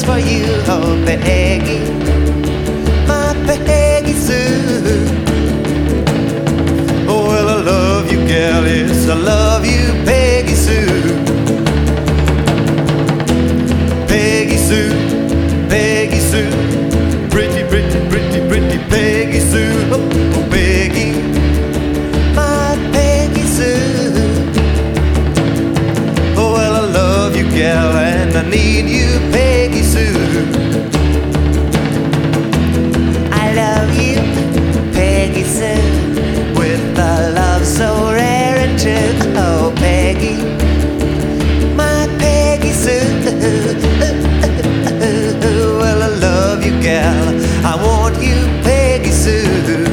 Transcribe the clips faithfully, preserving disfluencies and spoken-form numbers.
for you, oh Peggy, my Peggy Sue. Oh, well, I love you, gal, yes, I love you, Peggy Sue. Peggy Sue, Peggy Sue, pretty, pretty, pretty, pretty Peggy Sue. Oh, oh Peggy, my Peggy Sue. Oh, well, I love you, gal, and I need you, Peggy Sue. I love you, Peggy Sue, with a love so rare and true. Oh, Peggy, my Peggy Sue. Well, I love you, gal, I want you, Peggy Sue.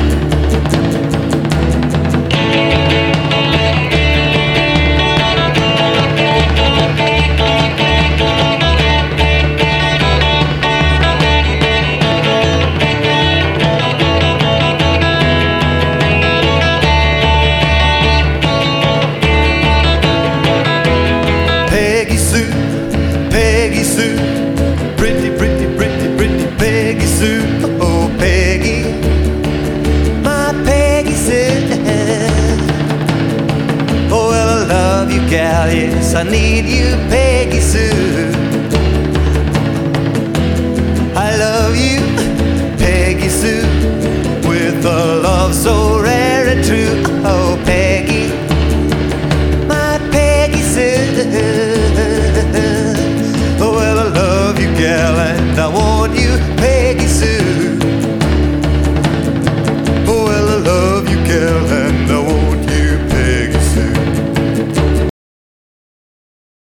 Peggy Sue, Peggy Sue, pretty, pretty, pretty, pretty Peggy Sue. Oh, Peggy, my Peggy Sue. Oh, well, I love you, gal, yes, I need you, Peggy Sue. I love you, Peggy Sue, with a love so rare and true. Oh, Peggy, my Peggy Sue. Oh, well, I love you, gal, and I want